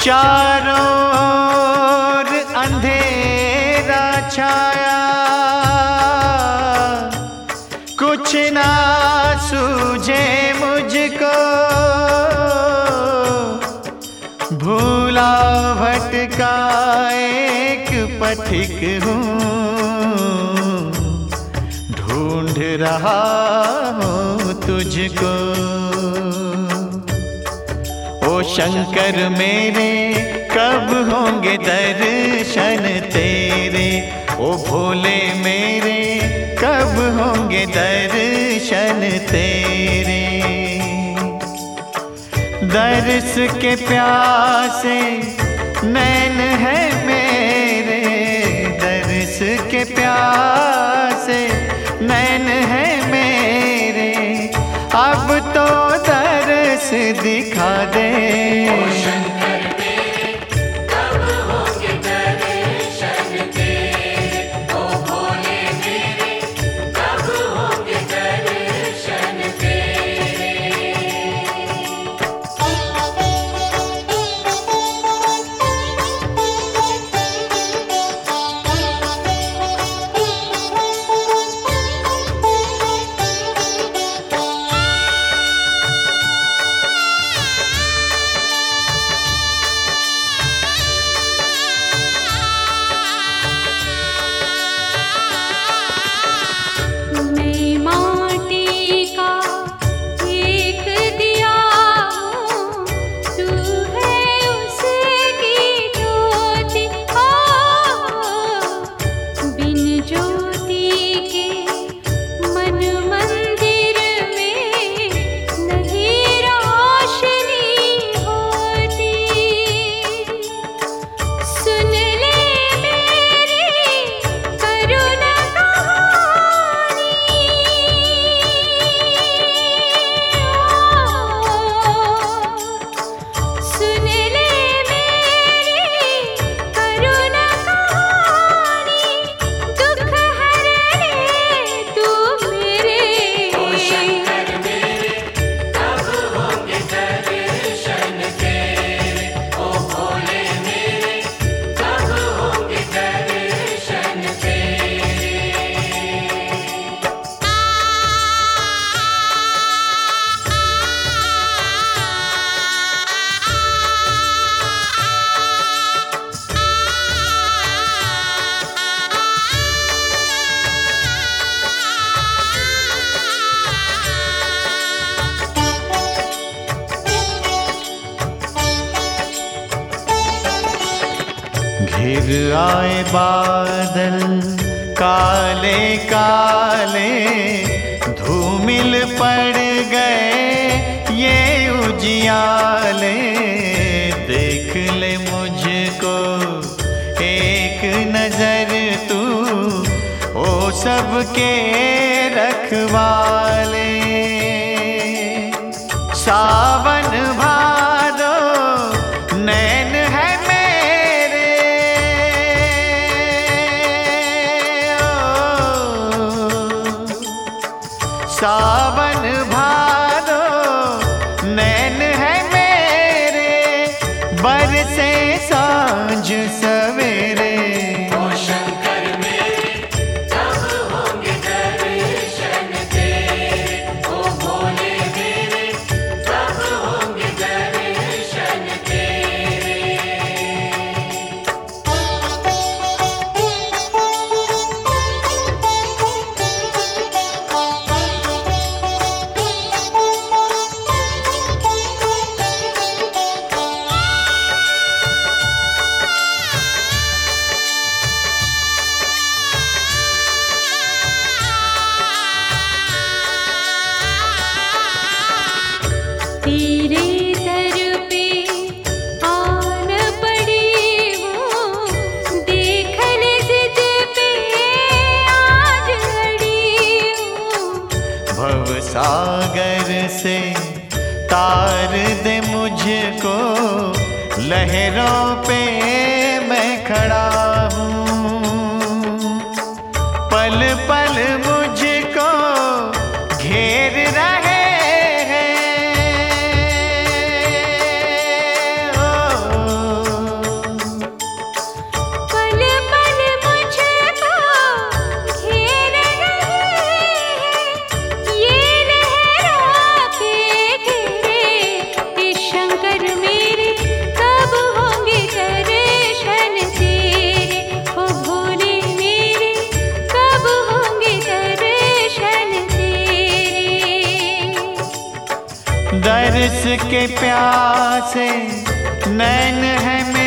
चारों ओर अंधेरा छाया, कुछ ना सूझे मुझको, भूला भटका एक पथिक हूँ, ढूंढ रहा हूँ तुझको। ओ शंकर मेरे कब होंगे दर्शन तेरे, ओ भोले मेरे कब होंगे दर्शन तेरे। दर्श के प्यासे नैन है मेरे, दर्श के प्यासे नैन है मेरे, अब तो दर्श दिखा दे। घिर आए बादल काले काले, धूमिल पड़ गए ये उजियाले। देख ले मुझको एक नजर तू, ओ सबके रखवाले। सावन भादो नैन है मेरे, सावन भादो नैन है मेरे, बरसे सांझ सवेरे। सागर से तार दे मुझको, लहरों पे मैं खड़ा हूँ। पल पल मुझको घेर रहे हैं, ओ बरस के प्यासे नैन है